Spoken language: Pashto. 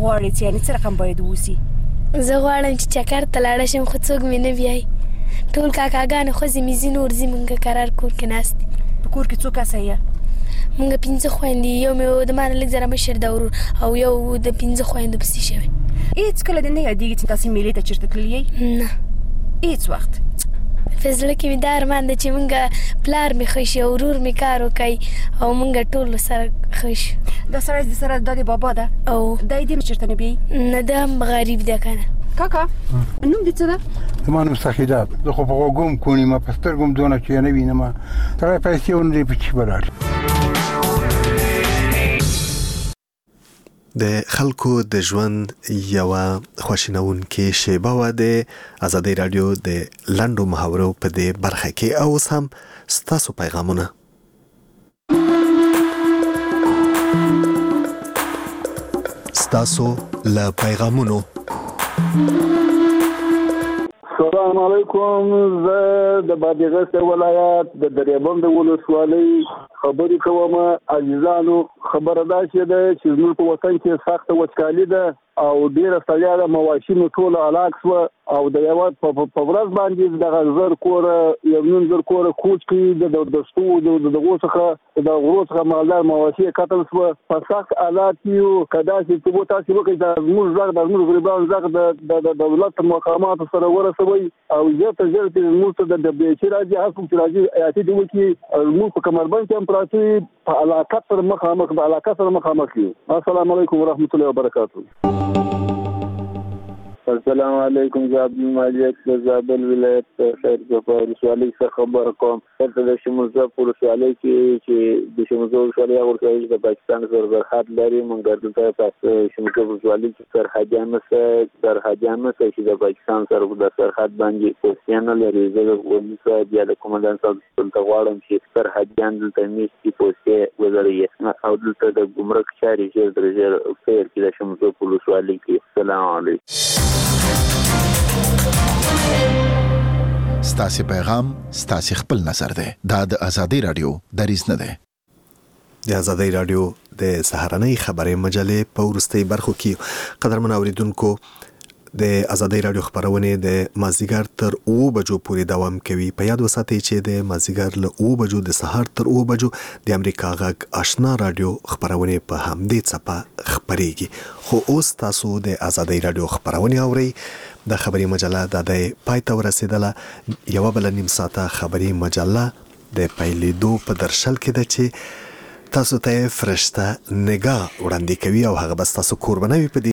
غواړې چې یعنې څه رقم باید ووسي؟ زه غواړم چې چکر ته لاړه شم خو څوک مې نه بیایي. ټول کاکاګانې خوځې مې ځي نور ځي مونږ قرار کور کې ناست دي. په کور کې څو کسه یې؟ مونږ 5 خویندې، یو مې د ما نه لږ زره مشر ده ورور او یو د 5 خویندو پسې شوی. هېڅ کله دې نه یادېږي چې تاسې میلې ته چېرته تللي یئ؟ نه هېڅ وخت. په زړه کې مې دا ارمان ده چې مونږ پلار مې ښه شي او ورور مې کار وکړي او مونږ ټول سره ښه شو. دا سړی د سره دا د بابا ده او دا یې دې چېرته نه بیایي؟ نه دا هم غریب ده که نه. کاکا نوم دې څه ده؟ زما نوم سخیدات. زه خو په غوږو هم کونیمه په سترګو هم دونه چې نه وینمه. سړی پیسې ونه لري په چې به لاړ. د خلکو د ژوند یوه خواشینونکې شیبه وه د ازادۍ راډیو د لنډو محاورو په دې برخه کې. او اوس هم ستاسو پیغامونه. ستاسو له پیغامونو. السلام علیکم. زه د بادغیس ولایت د دریابند ولسوالۍ خبرې کوم. عزیزانو خبره دا چې ده چې زموږ په وطن کې سخته وچکالي ده او ډیره ستړیا ده. مواشینو ټوله هلاک شوه او د یوه په ورځ باندې دغه 1000 کوره 1.5 کوره کوچ کړي د دستو د دغو څخه د غرو څخه مالدار مواشي قتل شوه. په سخت حالات کې یو. که داسې چې تاسې وکړئ د زموږ غږ د زموږ غریبانو غږ د دولت مقاماتو سره ورسوئ او زیات زیات زموږ ته د چې راځي هر څوک چې راځي حیاتي دې وکړي. زموږ په کمربند کې هم پراته په علاقه سره مخامخ یو. السلام علیکم ورحمت الله وبرکاته. السلام علیکم. زه عبدالمالک د زابل ولایت خیر ظفر ولسوالۍ څخه خبر کوم. دلته د شمولزه په ولسوالۍ کې چې د شمولزه ولسوالۍ هغه ولسوالۍ د پاکستان سره سرحد لري. موږ دلته په شمولزه ولسوالۍ کې سرحدیان نشته چې د پاکستان سره د سرحد باندې پوسټ نه لري. زه د ولسوالۍ بیا د قومندان صاحب ته غواړم چې سرحدیان دلته میشتي پوسټ وزړي او دلته د ګمرک چارې ژر تر ژره پیل کړي د شمولزه په ولسوالۍ کې. السلام علیکم. ستاسې پیغام ستاسې خپل نظر دی. دا د ازادۍ راډیو دریځ نه دی. د ازادۍ راډیو د سهارنۍ خبرې مجلې په وروستۍ برخو کې قدرمن اوریدونکو د ازادۍ راډیو خبرونه د مازیګر تر 9 بجو پورې دوام کوي. په یاد وساتئ چې د مازیګر له 9 بجو د سهار تر 9 بجو د امریکا غږ آشنا راډیو خبرونه په همدې څپه خبريږي. خو اوس تاسو د ازادۍ راډیو خبرونه اورئ. د خبري مجله د پای ته ورسېدله. یو بل نیم ساعته خبري مجله د پیلېدو په درشل کې ده چې تاسو ته فرشته نگاه وړاندې کوي او هغه بس تاسو کوربنوي په